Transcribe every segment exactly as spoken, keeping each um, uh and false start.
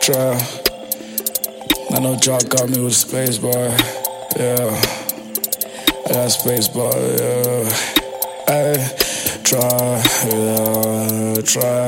Try. I know Jock got me with a space bar. Yeah. I got a space bar, yeah. Ay, try, yeah, try.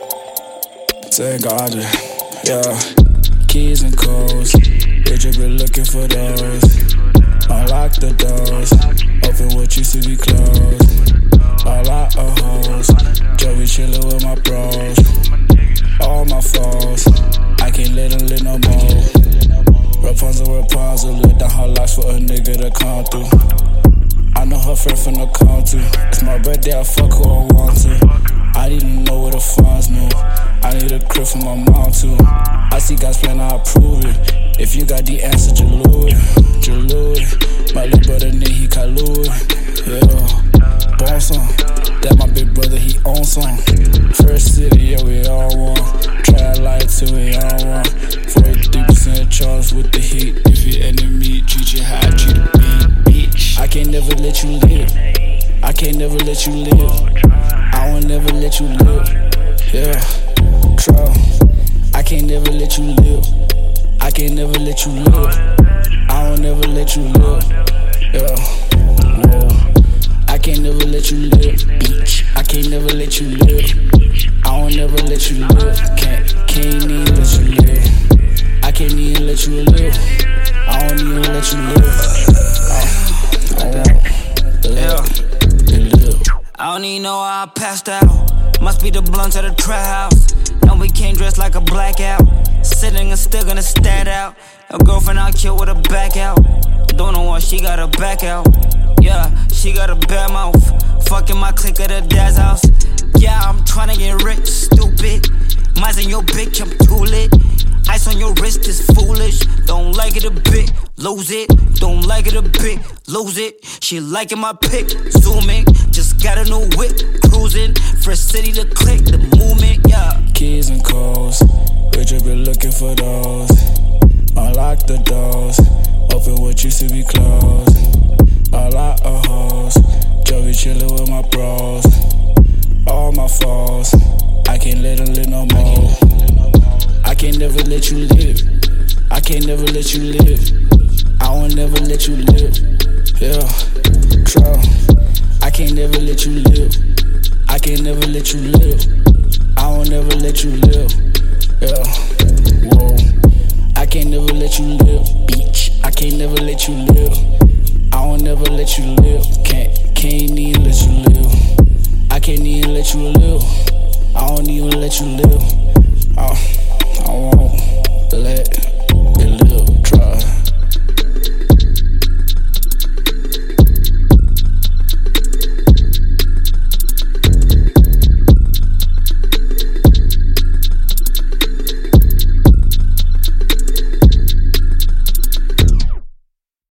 Say God, yeah. Keys and codes, bitch, you been looking for those. Unlock the doors, open what used to be closed. A lot of hoes, Joey chillin' with my bros. All my foes, I can't let them live no more. Rapunzel, Rapunzel, live down her life for a nigga to come through. I know her friend from the country. It's my birthday, I fuck who I want to. I need to know where the funds move. I need a crib for my mom too. I see guys playing, I approve it. If you got the answer, Jalui, Jalui. My little brother nigga, he Kalui. Yeah, born some. That my big brother, he own some. First city, yeah, we all won. Try light till we all won. forty-three percent charge with the heat. If your enemy treat you high, treat a beat, bitch. I can't never let you live. I can't never let you live. I won't never let you live. Yeah, try. I can't never let you live. I can't never let you live. I won't never let you live. Yeah, whoa. I can't never let you live, bitch. I can't never let you live. I won't never let you live. Can't, can't even let you live. I can't even let you live. I won't even let you live. I, I won't live. I don't even know how I passed out. Must be the blunts at the trap house. And we came dressed like a blackout. Sitting and still gonna stand out. A girlfriend out here with a back out. Don't know why she got her back out. Yeah, she got a bad mouth. Fucking my clique at her dad's house. Yeah, I'm tryna get rich, stupid. Mine's in your bitch, I'm too lit. Ice on your wrist is foolish. Don't like it a bit, lose it. Don't like it a bit, lose it. She liking my pic, zooming. Just got a new whip, cruising. First city to click, the movement, yeah. Keys and codes, bitch, you been looking for those. Unlock the doors, open what used to be closed. A lot of hoes, Joey chillin' with my bros. All my foes, I can't let them live no more. I can't never let you live. I can't never let you live. I won't never let you live. Yeah, try. I can't never let you live. I can't never let you live. I won't never let you live. Yeah, whoa. I can't never let you live, bitch. I can't never let you live. I won't never let you live. Can't, can't even let you live. I can't even let you live. I won't even let you live.